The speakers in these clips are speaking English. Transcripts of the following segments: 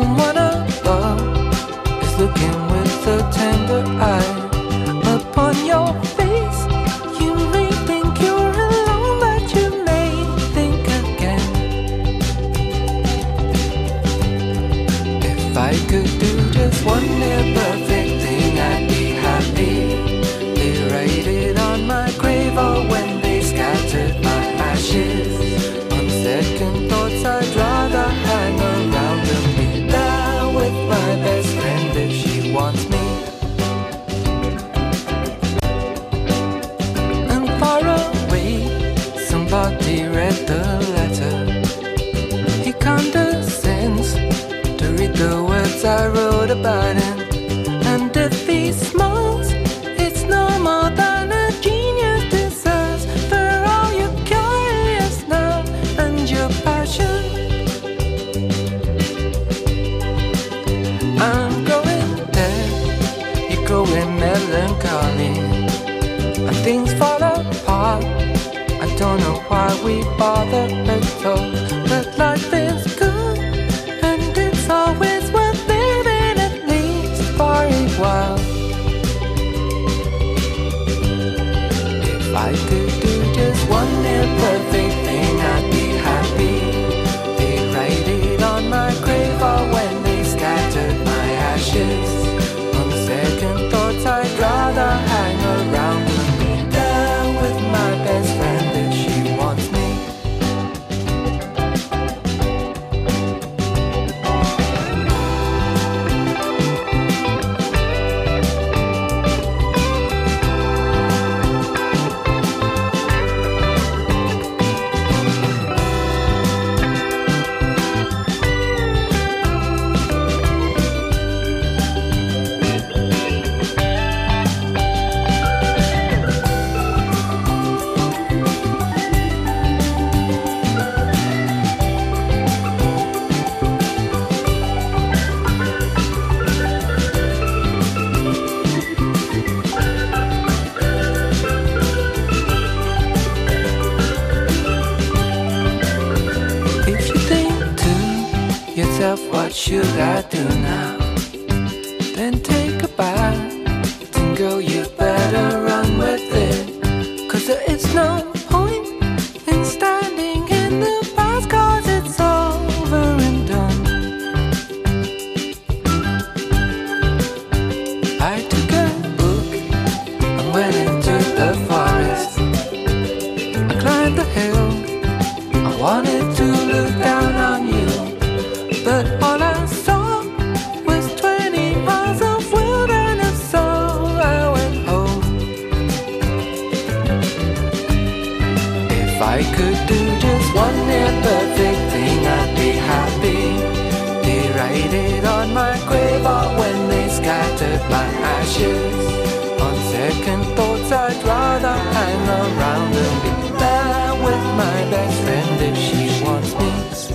Someone above is looking with a tender eye upon your face. You may think you're alone, but you may think again. If I could do just one near perfect thing, I'd be happy. They write it on my grave, or when they scattered my ashes. On second thoughts, I'd rather hang around and be there with my best friend if she wants me. And far away, somebody read the letter. He condescends to read the words I wrote about him. And if he smiles, it's no more than a genius deserves. For all your curious love and your passion, I'm going there, you're going melancholy, and things fall apart. I don't know why we bother at all, but life is good, and it's always worth living, at least for a while. If I could do just one near perfect thing, I'd be happy. They write it on my grave, or when they scattered my ashes. On second thoughts, I'd rather hang around and be there with my best friend if she wants me. What should I do now? Then take a bite, and girl, you better run with it, 'cause there is no point in standing in the past, 'cause it's over and done. I took a book and went into the forest. I climbed the hill, I wanted to look down on you, but all I saw was 20 miles of wilderness, so I went home. If I could do just one near perfect thing, I'd be happy. They write it on my grave, or when they scattered my ashes. On second thoughts, I'd rather hang around and be there with my best friend if she wants me.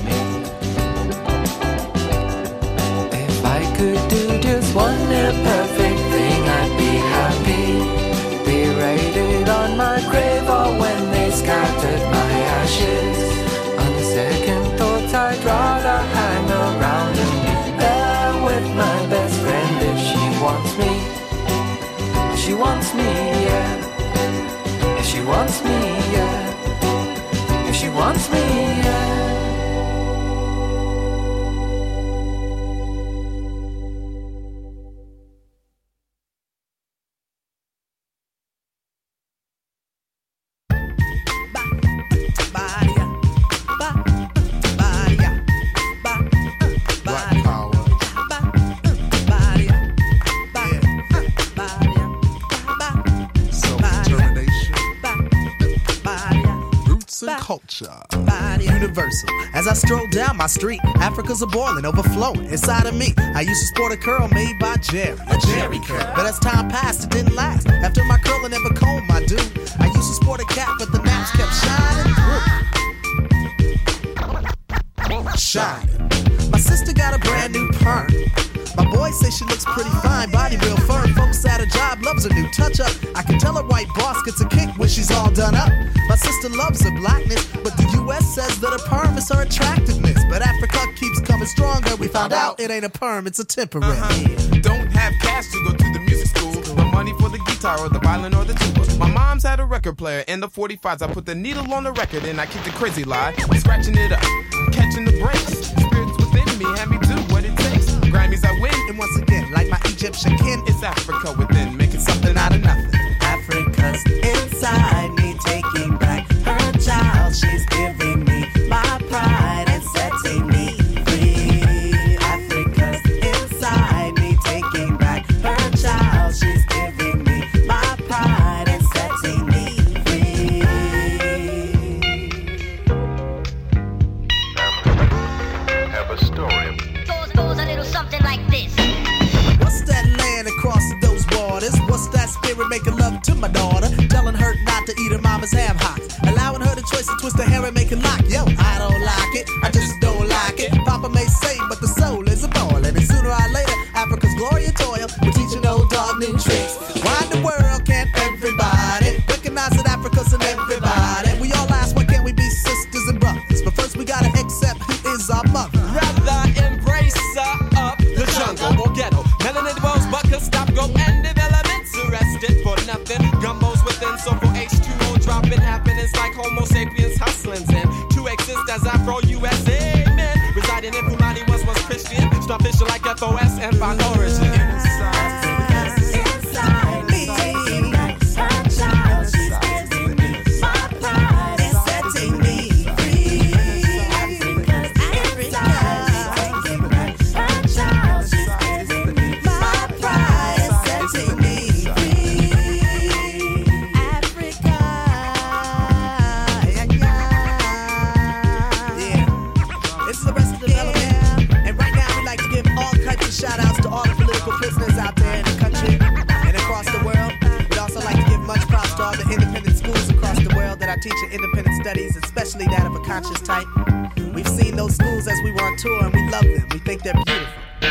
Could do just one near perfect thing, I'd be happy. They write it on my grave, or when they scattered my ashes. On second thoughts, I'd rather hang around and be there with my best friend if she wants me. If she wants me, yeah. If she wants me, yeah. If she wants me, yeah. Culture, universal. As I stroll down my street, Africa's a boiling, overflowing inside of me. I used to sport a curl made by Jerry, a Jerry curl. But as time passed, it didn't last. After my curl, I never combed my dude. I used to sport a cap, but the naps kept shining through. Shining. My sister got a brand new perm. My boy say she looks pretty fine, body real firm. Folks at her job loves a new touch-up. I can tell her white boss gets a kick when she's all done up. My sister loves her blackness, but the U.S. says that her perm is her attractiveness. But Africa keeps coming stronger. We found out it ain't a perm, it's a temporary. Don't have cash to go to the music school, but money for the guitar or the violin or the tuba. My mom's had a record player in the 45s. I put the needle on the record and I kicked the crazy lie, scratching it up, catching the breaks. Spirits within me had me do what it takes. Grammys I win, and once again, like my Egyptian kin, it's Africa within, making something out of nothing. Africa's inside me, taking back her child. She's giving me my pride and setting me free. Africa's inside me, taking back her child. She's giving me my pride and setting me free. Have a story. Goes a little something like this. What's that land across those waters? What's that spirit making love to my daughter? Telling her not to eat her mama's ham hocks. Allowing her the choice to twist her hair and make it lock. Yo, I don't like it, I just don't like it. Papa may say, but the soul is a ballin'. And sooner or later, Africa's glory and toil will teach an old dog new tricks. Why in the world can't everybody recognize that Africa's an everybody? We all ask, why can't we be sisters and brothers? But first we gotta accept who is our mother. Rather embrace up the jungle or ghetto. Melanin rose, but could stop, go, and development's arrested for nothing. Gumbos within, so for H2O dropping happenings like Homo sapiens hustlings and to exist as Afro-USA men. Residing in Pumani once was Christian, start fishing like FOS and find origin. Inside me, taking back her child. She's giving me my pride and setting me free. Africa's inside me, taking back her child. She's giving me my pride and setting me free. Africa, Yeah, this is the rest of the development. And right now we'd like to give all types of shout outs to all the political prisoners out there in the country and across the world. We'd also like to give much props to all the independent schools across the world that are teaching independent studies, especially that of a conscious type. We've seen those schools as we were on tour and we love them. We think they're beautiful.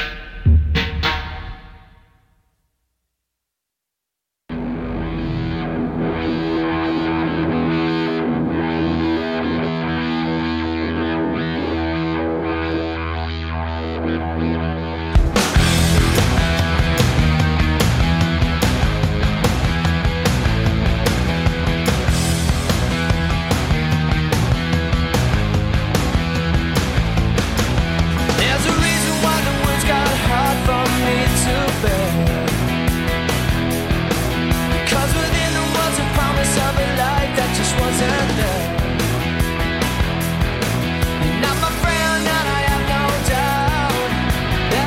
There's a reason why the words got hard for me to bear. Because within them was a promise of a life that just wasn't there. You're not my friend, and I have no doubt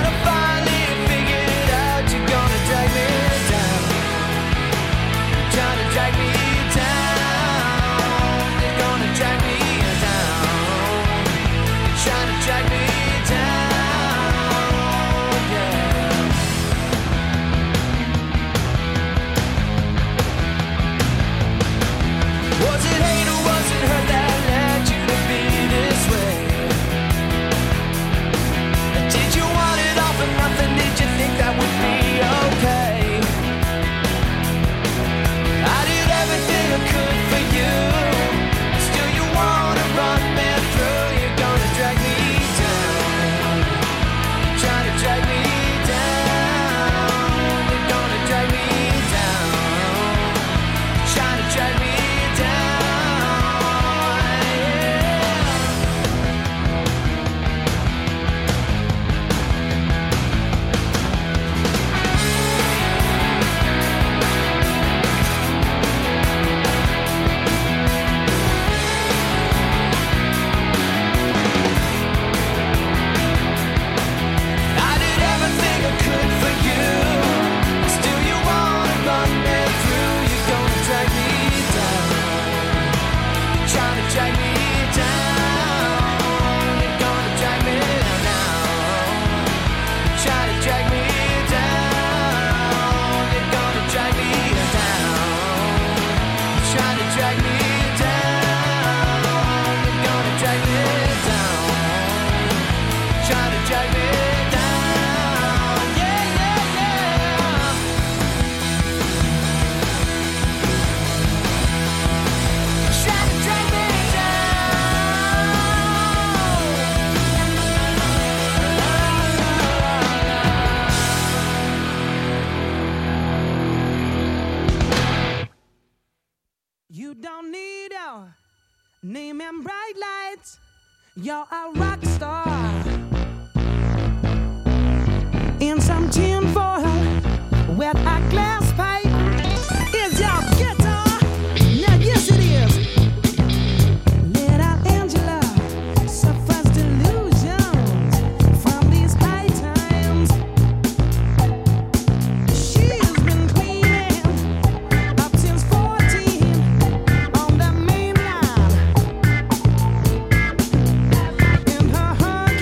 them bright lights, you're a rock star. In some tin foil with a glass pipe is your guitar. Now yes it is. Little Angela suffers delusions from these high times. She's been cleaning up since 14 on the main line. In her heart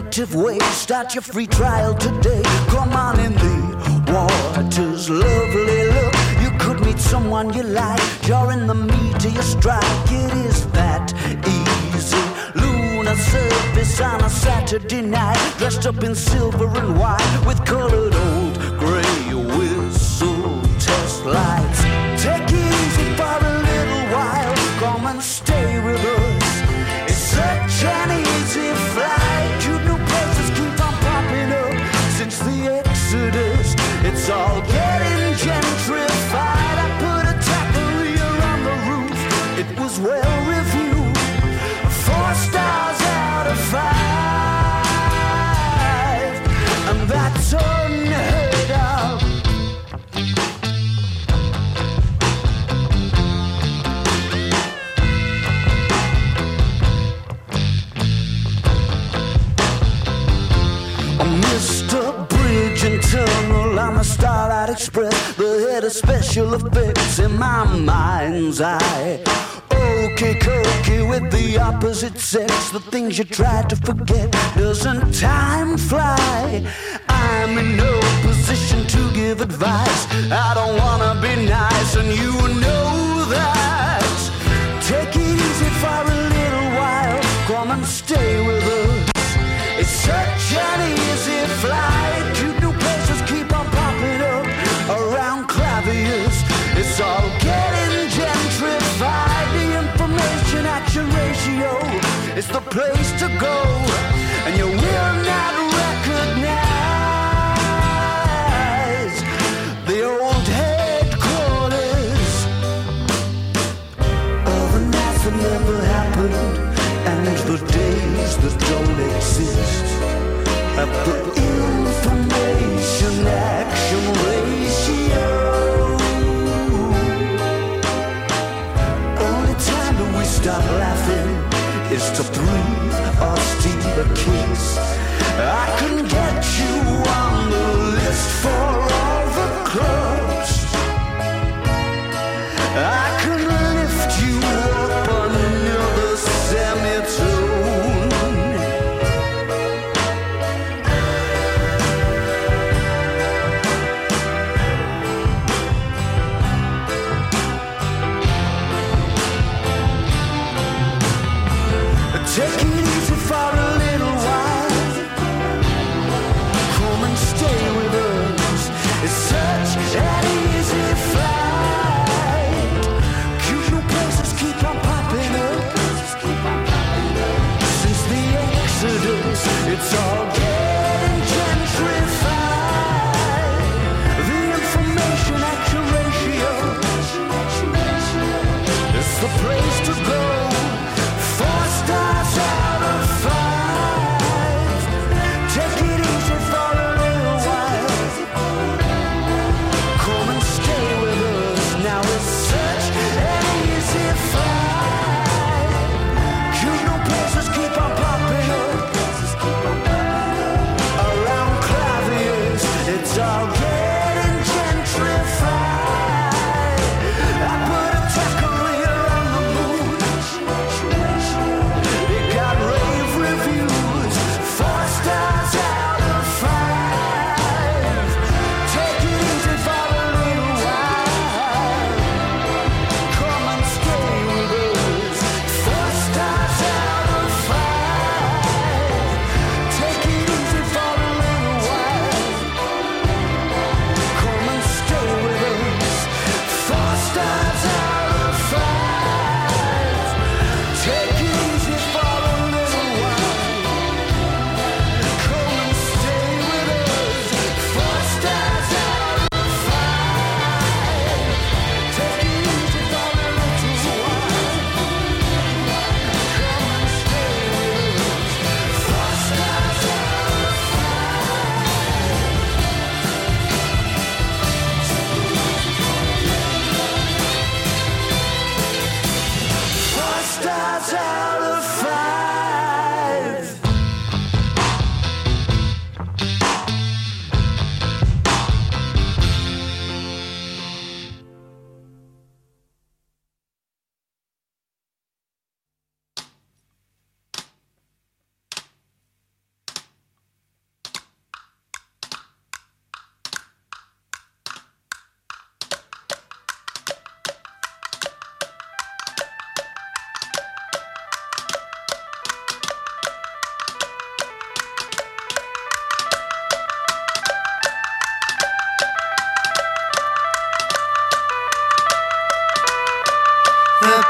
primitive way. Start your free trial today. Come on in the water's lovely look. You could meet someone you like. You're in the meat of your strike. It is that easy. Lunar surface on a Saturday night. Dressed up in silver and white with colored old gray whistle test lights. Take it easy for a little while. Come and stay with us. It's such an easy flight. Cute new places keep on popping up since the Exodus. It's all getting gentrified. I put a taqueria on the roof. It was well reviewed. 4 stars out of 5. And that's unheard of. Mr. Bridge and Tunnel on the Starlight Express, the head of special effects in my mind's eye. Okay, cokey with the opposite sex, the things you try to forget. Doesn't time fly? I'm in no position to give advice. I don't wanna be nice, and you know that. Take it easy for a little while. Come and stay with us. It's such an easy flight. Cute new places keep on popping up around Clavius. It's all getting gentrified. The information action ratio is the place to go, and you will not recognize the old headquarters of a nights that never happened, and the days that don't exist. At the information action ratio, only time that we stop laughing is to breathe or steal a kiss. I can get you on the list for all the clubs. I can lift you up another semitone. Take it easy for a little while. Come and stay with us. It's such a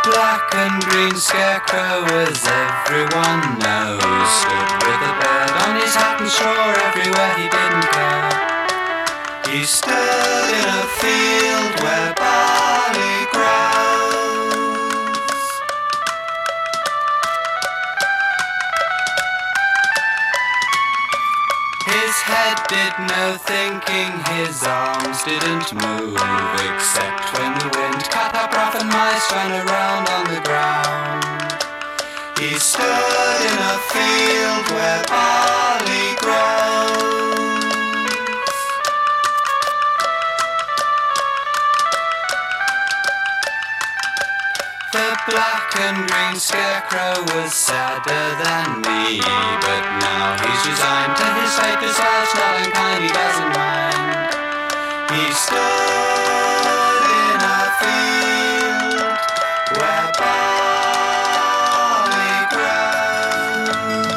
black and green scarecrow, as everyone knows, stood with a bird on his hat and straw everywhere he didn't go. He stood in a field where barley grows. His head did no thinking, his arms didn't move, except when the wind cut up rough and mice ran around on the ground. He stood in a field where barley grows. The black and green scarecrow was sadder than me, but now he's resigned to his fate, as well as not unkind, he doesn't mind. He stood in a field where barley grows.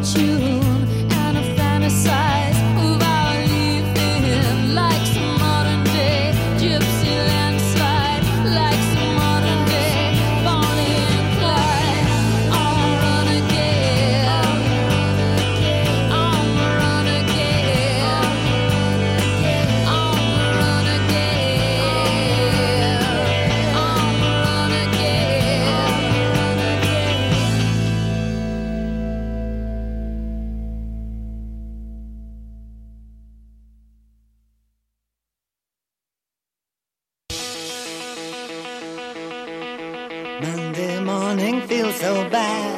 Monday morning feels so bad.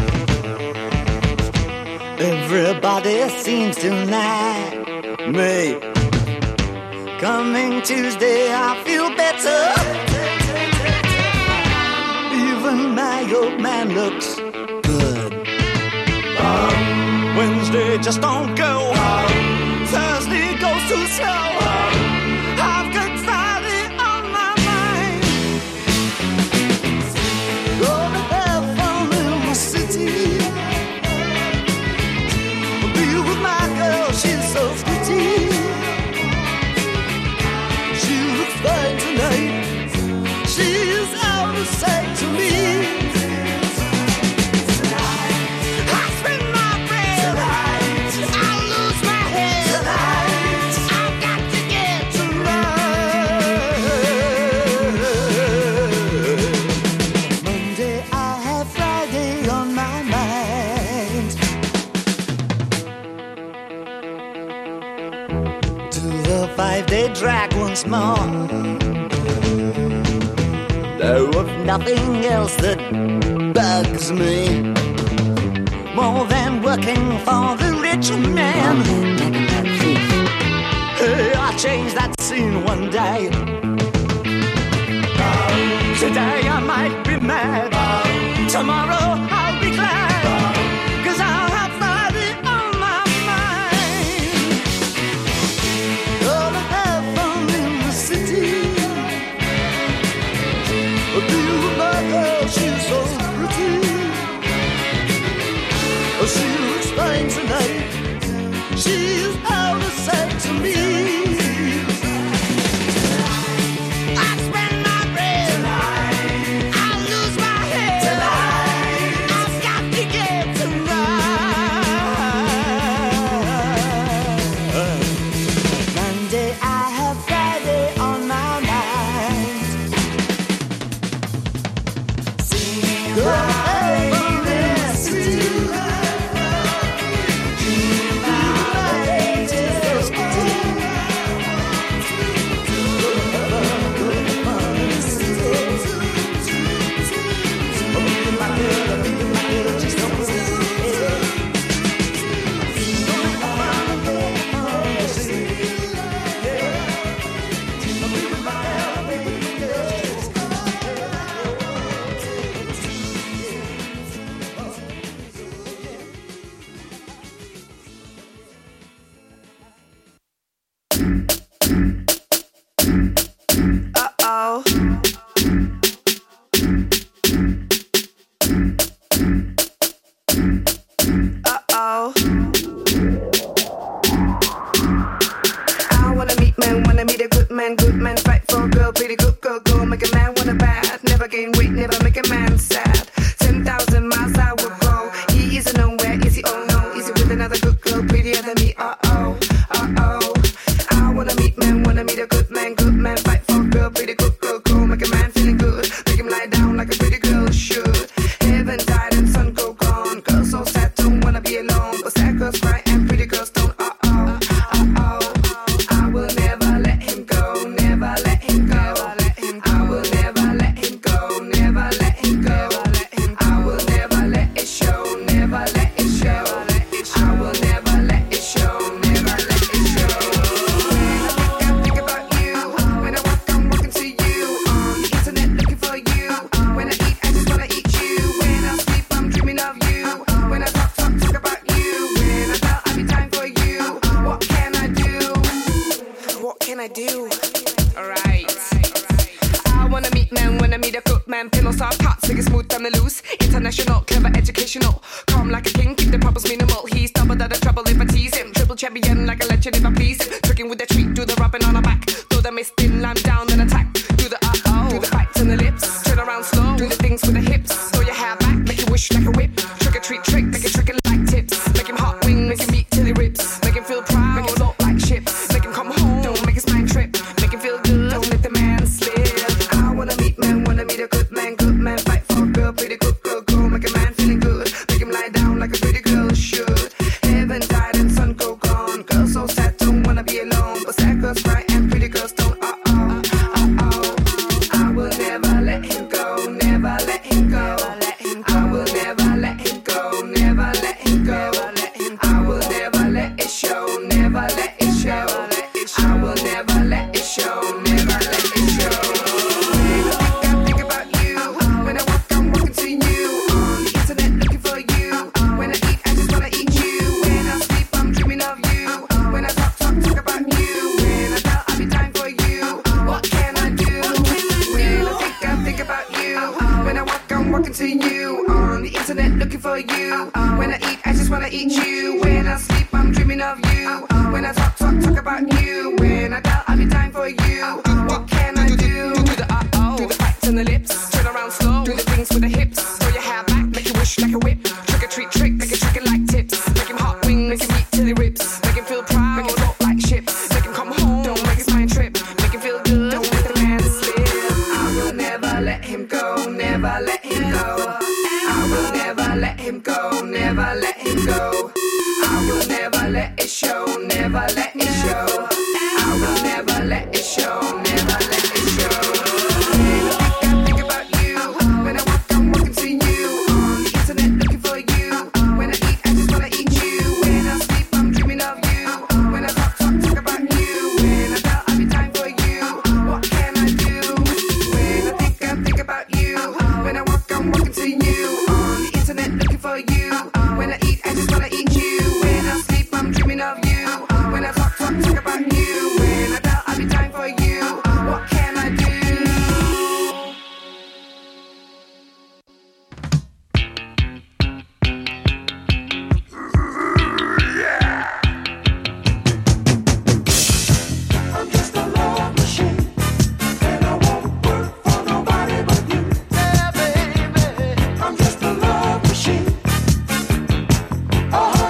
Everybody seems to like me. Coming Tuesday I feel better. Even my old man looks good. Wednesday just don't go. Thursday goes too slow. I've got Friday on my mind. Gonna have fun in the city. Be with my girl, she's so pretty. She looks fine tonight. She's out of sight to me. They drag once more. Know of nothing else that bugs me more than working for the rich man. Hey, I changed that scene one day. Today I might be mad. Tomorrow I'll be glad. 'Cause I'll have Friday on my mind. Gonna have fun in the city. Be with my girl, she's so pretty. She looks fine tonight. She's out of sight to me. calm like a king, keep the problems minimal. He's double the trouble if I tease him. Triple champion like a legend if I please him. Tricking with the treat, do the rubbing on her back. Throw the mist in, I'm down, then attack. Do the uh-oh, do the bites on the lips. Turn around slow, do the things with the hips. Throw your hair back, make it wish like a whip. Trick or treat trick, make it trick it like tips. Make him hot wing, make him meat till he rips. Make him feel proud, make him float like ships. Make him come home, don't make his mind trip. Make him feel good, don't let the man slip. I wanna meet a good man, fight for a girl, pretty good girl, girl. Make a man feeling good, make him lie down like a pretty girl should. Heaven died and sun go gone. Girls so sad, don't wanna be alone. But sad girls cry and pretty girls don't. I will never let him go, never let him go. I will never let him go, never let him go. I will never let it show, never let it show. I will never let it show, never let it show. I think about you. When I walk, I'm walking to you. On the internet looking for you. When I eat, I just wanna eat you. When I sleep, I'm dreaming of you. When I talk about you. When I tell, I'll be dying for you. What can I do? When I think about you. When I walk, I'm walking to you. On the internet looking for you. When I eat, I just wanna eat you. When I sleep, I'm dreaming of you. When I talk about you. When I tell, I'll be dying for you. What can I do? Do the uh-oh, do the bites on the lips. Turn around slow, do the things with the hips. Throw your hair back, make it wish like a whip. Trick or treat trick, make it trick it like tips. Make him hot wing, make him eat till he rips. Make him feel proud, make him float like ships. Make him come home, don't make his mind trip. Make him feel good, don't let the man slip. I will never let him go, never let him go. I will never let him go, never let him go. I will never let it show, never let it show. I will never let it show, never let it show. I think about you. When I walk, I'm walking to you. On the internet looking for you. When I eat, I just wanna eat you. When I sleep, I'm dreaming of you. When I talk about you. When I tell, I'll be dying for you. What can I do? When I think about you. When I walk, I'm walking to you. On the internet looking for you. When I eat, I just wanna eat you. When I sleep, I'm dreaming of you. When I talk about you. When I tell, I'll be dying for you. What can I do? I'm just a love machine, and I won't work for nobody but you. Yeah, baby. I'm just a love machine. Oh.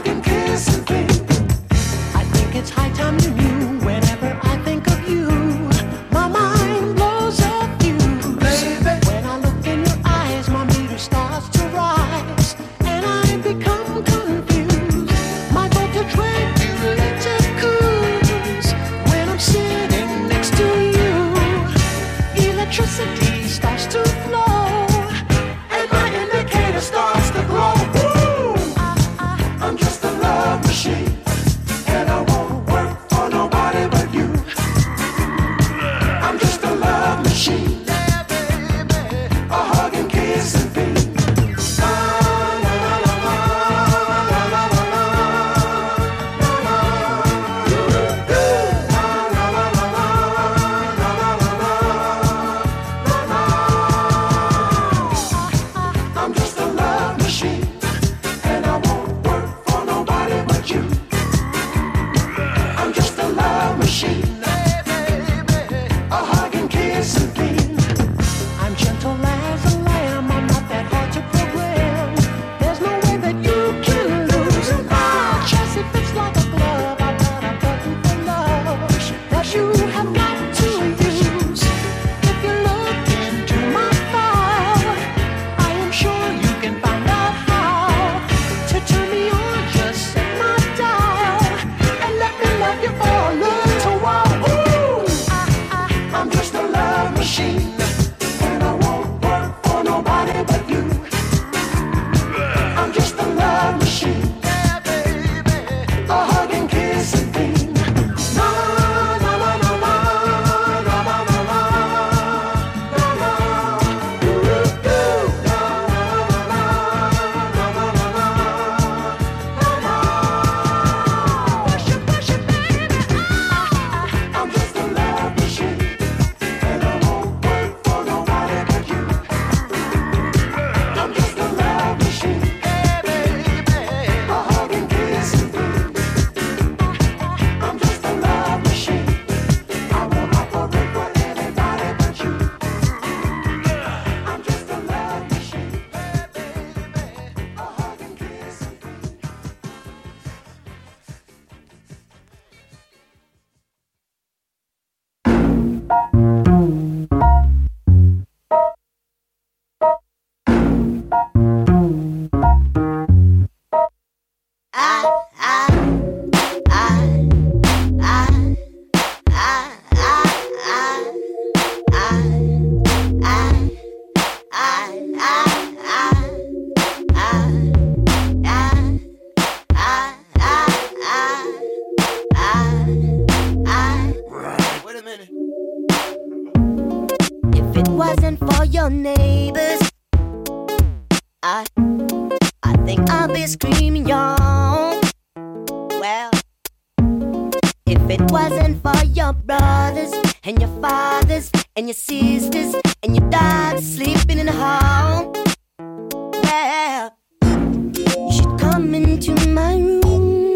your neighbors. I think I'll be screaming, y'all. Well, if it wasn't for your brothers and your fathers and your sisters and your dogs sleeping in the hall, well, you should come into my room.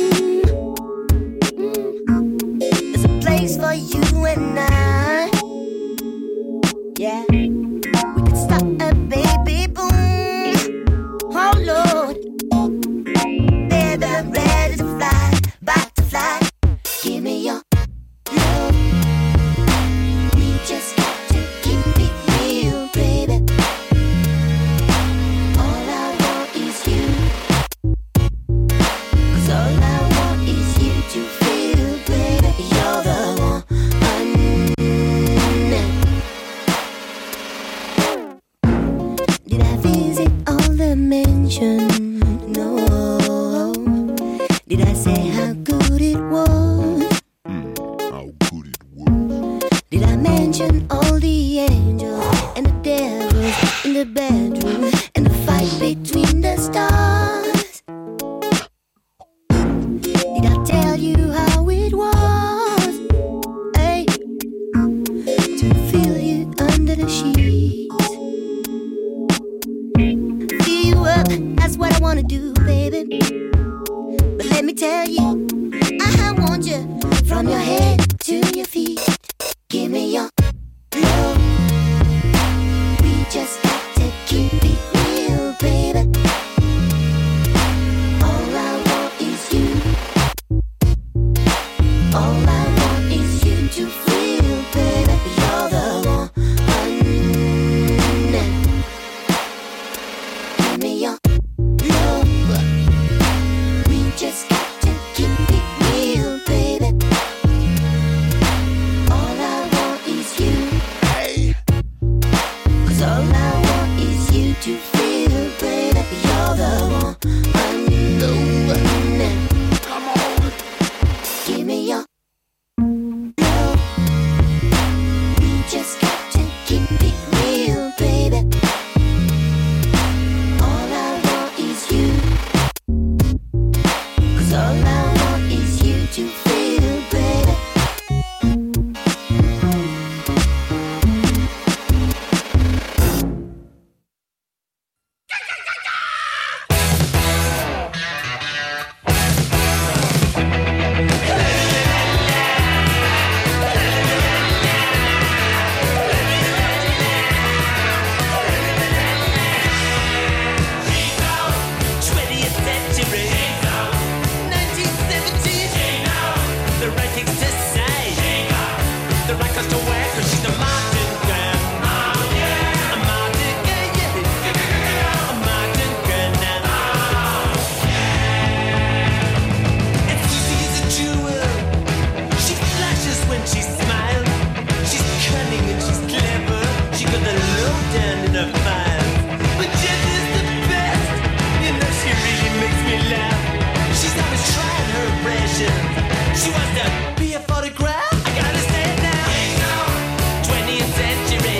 There's a place for you and I. Yeah, we could stop a baby boom. Oh Lord, they're ready to fly, back to fly. Give me your love. We just got to keep it real, baby. All I want is you. 'Cause all I want is you to feel, baby. You're the one. Did I visit all the mansions? No. Did I say how good it was? How good it was. Did I mention all the angels and the devils in the bedroom and the fight between the stars? Did I tell you how it was? Hey, to feel you under the sheets. Fill you up, that's what I wanna do, baby. But let me tell you, I want you from your head to your feet. Give me your love. We just got to keep it real, baby. All I want is you. All I want is you to feel, baby. You're the one. Give me your love. We just got to keep it real, baby. All I want is you. Hey. 'Cause all I want is you to feel, baby. You're the one. Come on. Give me your love. We just got to keep it real, baby. All I want is you. 'Cause all I want is you to feel, baby. She wants to be a photograph. I gotta stand now. 20th century,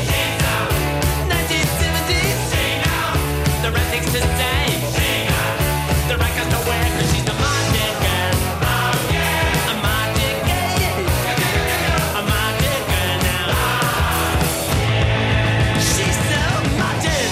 1970s. The right things to say, the right clothes to wear, 'cause she's a modern girl. A modern girl, a modern girl now. She's so modern.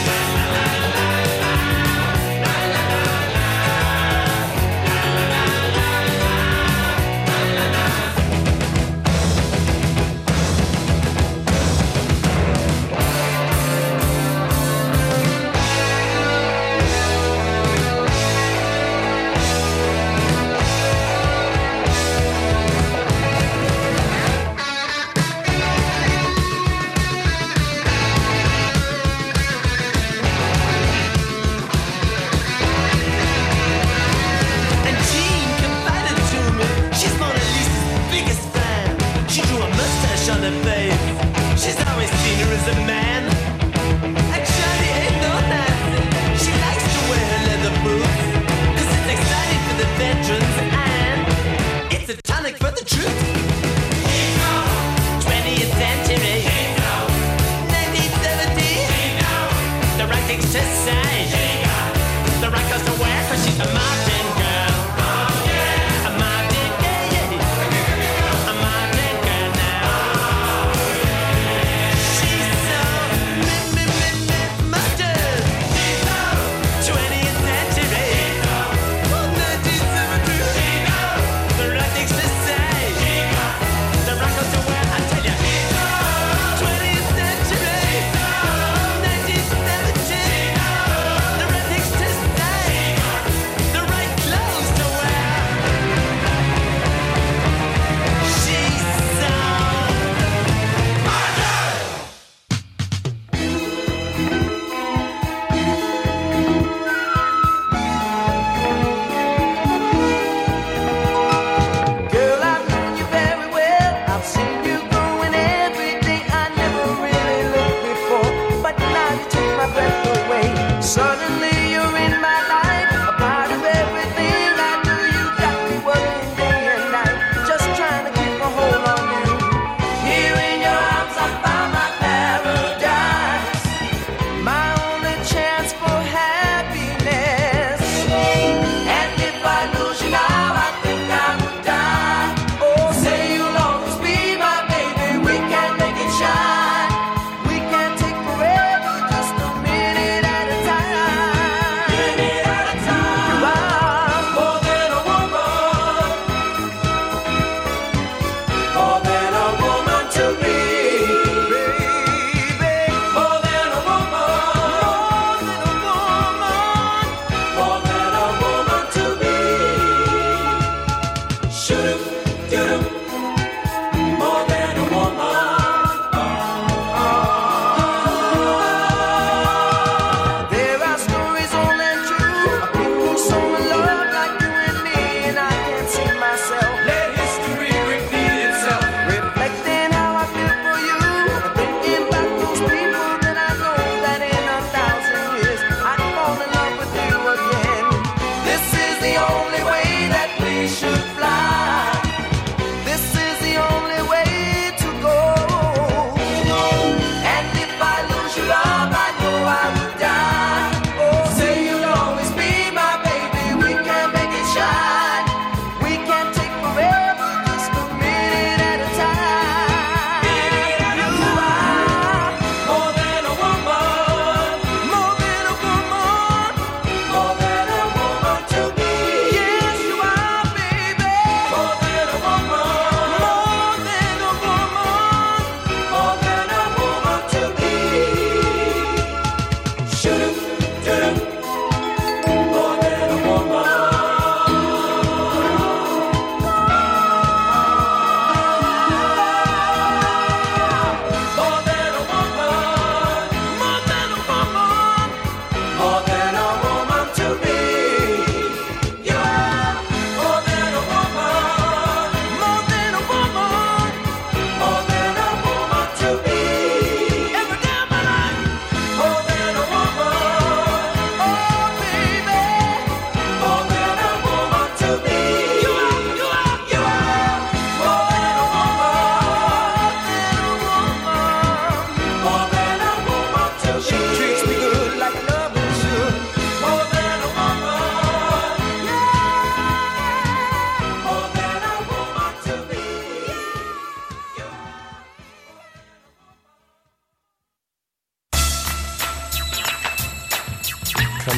On her face, she's always seen her as a man. And Charlie ain't no Nazi. She likes to wear her leather boots, 'cause it's exciting for the veterans and it's a tonic for the troops. 20th century, 1970,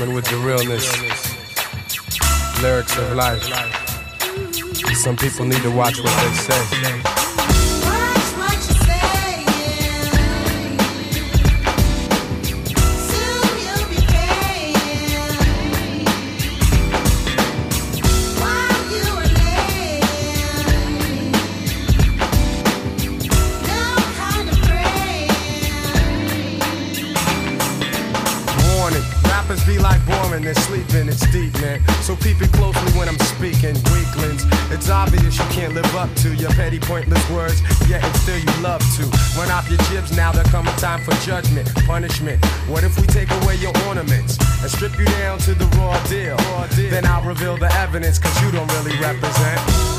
coming with the realness. Lyrics of life. Some people need to watch what they say. Be like boring and sleeping, it's deep, man. So peep it closely when I'm speaking. Weaklings, it's obvious you can't live up to your petty, pointless words, yet and still you love to run off your jibs. Now there come a time for judgment, punishment. What if we take away your ornaments and strip you down to the raw deal? Then I'll reveal the evidence, cause you don't really represent.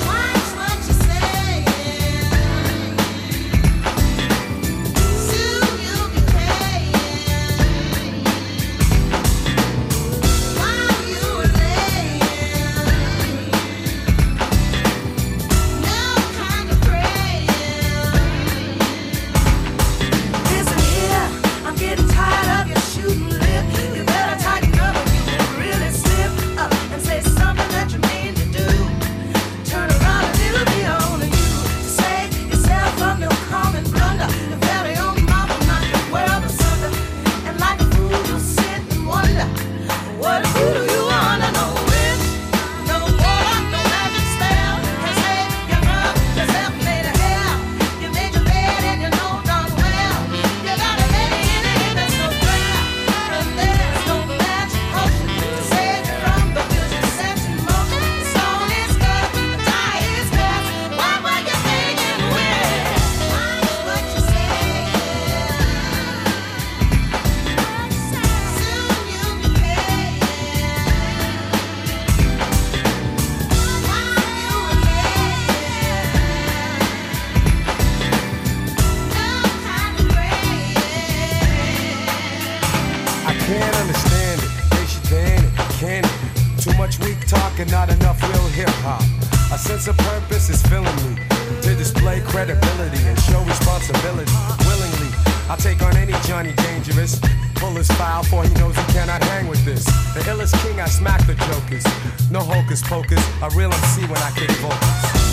Not enough real hip-hop. A sense of purpose is filling me to display credibility and show responsibility. Willingly, I'll take on any Johnny Dangerous. Pull his file for he knows he cannot hang with this. The illest king, I smack the jokers. No hocus pocus, a real MC when I kick vocals.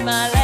my life.